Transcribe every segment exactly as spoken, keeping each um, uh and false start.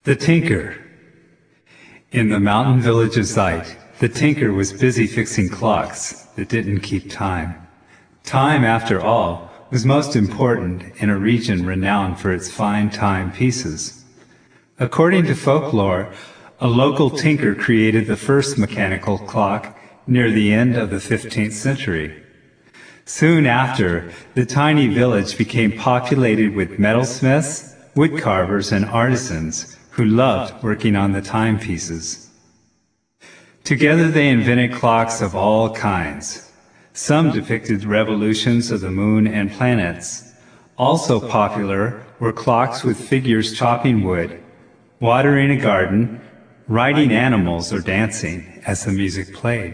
The Tinker. In the mountain village of Zeit, the tinker was busy fixing clocks that didn't keep time. Time, after all, was most important in a region renowned for its fine timepieces. According to folklore, a local tinker created the first mechanical clock near the end of the fifteenth century. Soon after, the tiny village became populated with metalsmiths, woodcarvers, and artisans who loved working on the timepieces. Together they invented clocks of all kinds. Some depicted revolutions of the moon and planets. Also popular were clocks with figures chopping wood, watering a garden, riding animals, or dancing as the music played.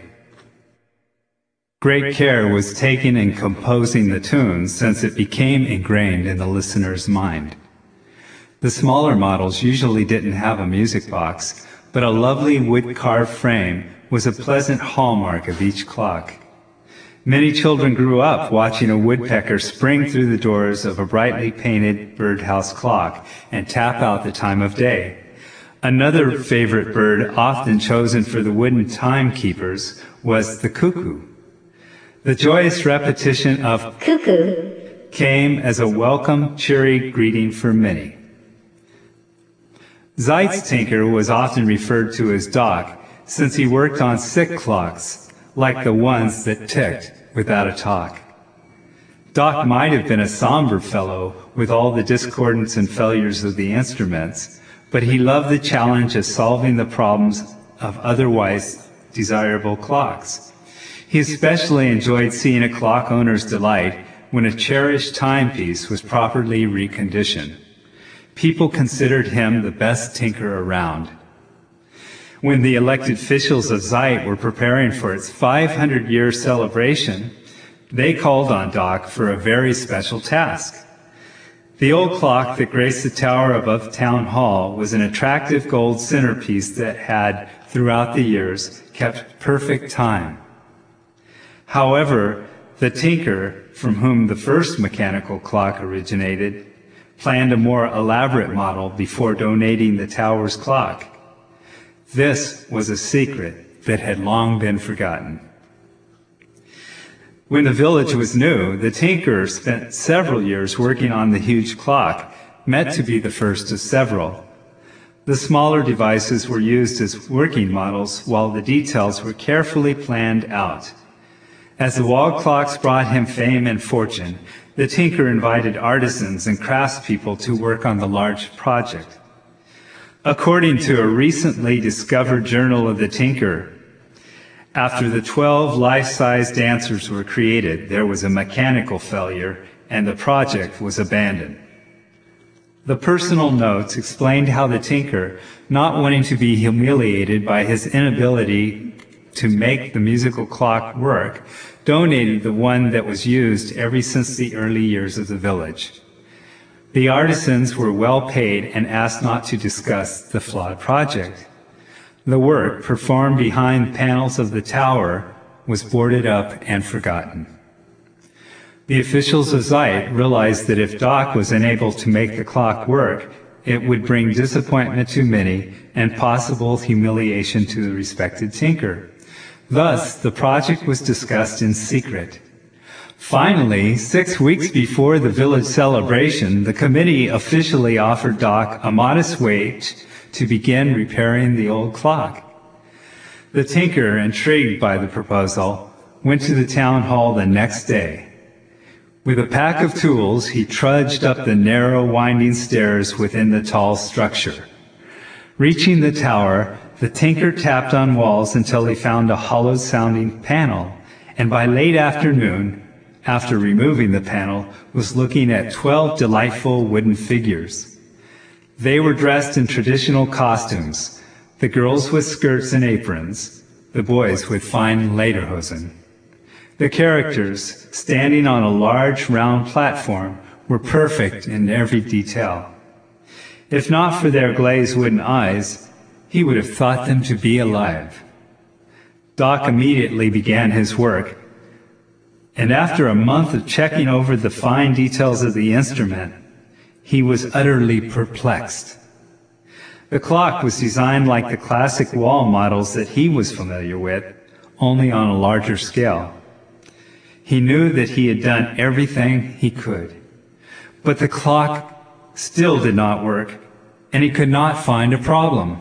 Great care was taken in composing the tunes since it became ingrained in the listener's mind. The smaller models usually didn't have a music box, but a lovely wood-carved frame was a pleasant hallmark of each clock. Many children grew up watching a woodpecker spring through the doors of a brightly painted birdhouse clock and tap out the time of day. Another favorite bird often chosen for the wooden timekeepers was the cuckoo. The joyous repetition of cuckoo came as a welcome, cheery greeting for many. Zeit's tinker was often referred to as Doc, since he worked on sick clocks, like the ones that ticked without a talk. Doc might have been a somber fellow with all the discordance and failures of the instruments, but he loved the challenge of solving the problems of otherwise desirable clocks. He especially enjoyed seeing a clock owner's delight when a cherished timepiece was properly reconditioned. People considered him the best tinker around. When the elected officials of Zeit were preparing for its five hundred year celebration, they called on Doc for a very special task. The old clock that graced the tower above Town Hall was an attractive gold centerpiece that had, throughout the years, kept perfect time. However, the tinker, from whom the first mechanical clock originated, planned a more elaborate model before donating the tower's clock. This was a secret that had long been forgotten. When the village was new, the tinker spent several years working on the huge clock, meant to be the first of several. The smaller devices were used as working models, while the details were carefully planned out. As the wall clocks brought him fame and fortune, the tinker invited artisans and craftspeople to work on the large project. According to a recently discovered journal of the tinker, after the twelve life-size dancers were created, there was a mechanical failure and the project was abandoned. The personal notes explained how the tinker, not wanting to be humiliated by his inability to make the musical clock work, donated the one that was used ever since the early years of the village. The artisans were well paid and asked not to discuss the flawed project. The work, performed behind panels of the tower, was boarded up and forgotten. The officials of Zeit realized that if Doc was unable to make the clock work, it would bring disappointment to many and possible humiliation to the respected tinker. Thus, the project was discussed in secret. Finally, six weeks before the village celebration, the committee officially offered Doc a modest wage to begin repairing the old clock. The tinker, intrigued by the proposal, went to the town hall the next day. With a pack of tools, he trudged up the narrow, winding stairs within the tall structure. Reaching the tower, the tinker tapped on walls until he found a hollow-sounding panel, and by late afternoon, after removing the panel, was looking at twelve delightful wooden figures. They were dressed in traditional costumes, the girls with skirts and aprons, the boys with fine lederhosen. The characters, standing on a large round platform, were perfect in every detail. If not for their glazed wooden eyes, he would have thought them to be alive. Doc immediately began his work, and after a month of checking over the fine details of the instrument, he was utterly perplexed. The clock was designed like the classic wall models that he was familiar with, only on a larger scale. He knew that he had done everything he could, but the clock still did not work, and he could not find a problem.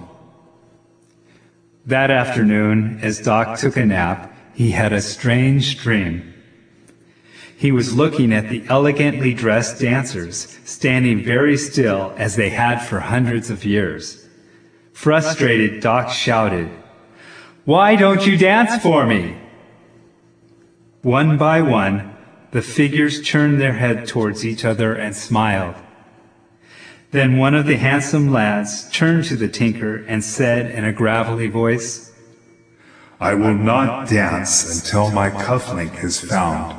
That afternoon, as Doc took a nap, he had a strange dream. He was looking at the elegantly dressed dancers, standing very still as they had for hundreds of years. Frustrated, Doc shouted, "Why don't you dance for me?" One by one, the figures turned their head towards each other and smiled. Then one of the handsome lads turned to the tinker and said in a gravelly voice, "I will not dance until my cufflink is found."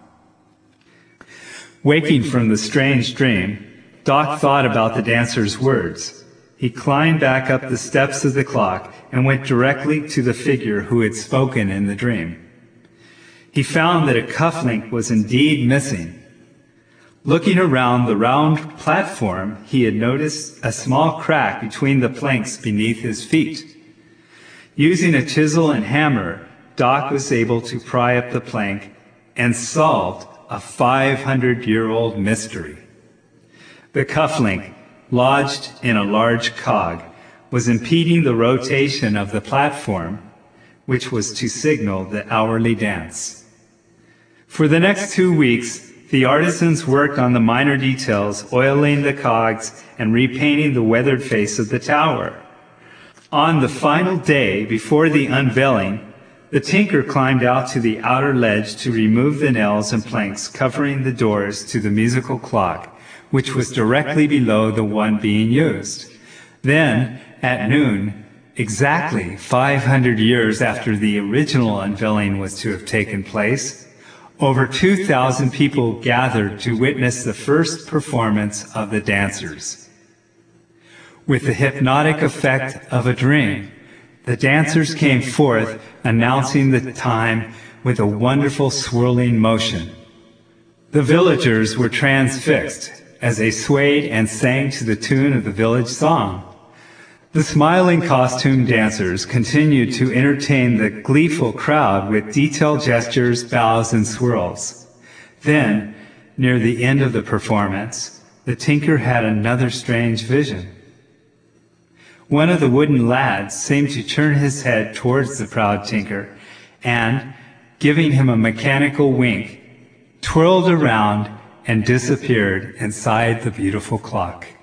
Waking from the strange dream, Doc thought about the dancer's words. He climbed back up the steps of the clock and went directly to the figure who had spoken in the dream. He found that a cufflink was indeed missing. Looking around the round platform, he had noticed a small crack between the planks beneath his feet. Using a chisel and hammer, Doc was able to pry up the plank and solved a five hundred year old mystery. The cufflink, lodged in a large cog, was impeding the rotation of the platform, which was to signal the hourly dance. For the next two weeks, the artisans worked on the minor details, oiling the cogs and repainting the weathered face of the tower. On the final day before the unveiling, the tinker climbed out to the outer ledge to remove the nails and planks covering the doors to the musical clock, which was directly below the one being used. Then, at noon, exactly five hundred years after the original unveiling was to have taken place, over two thousand people gathered to witness the first performance of the dancers. With the hypnotic effect of a dream, the dancers came forth announcing the time with a wonderful swirling motion. The villagers were transfixed as they swayed and sang to the tune of the village song. The smiling costume dancers continued to entertain the gleeful crowd with detailed gestures, bows, and swirls. Then, near the end of the performance, the tinker had another strange vision. One of the wooden lads seemed to turn his head towards the proud tinker and, giving him a mechanical wink, twirled around and disappeared inside the beautiful clock.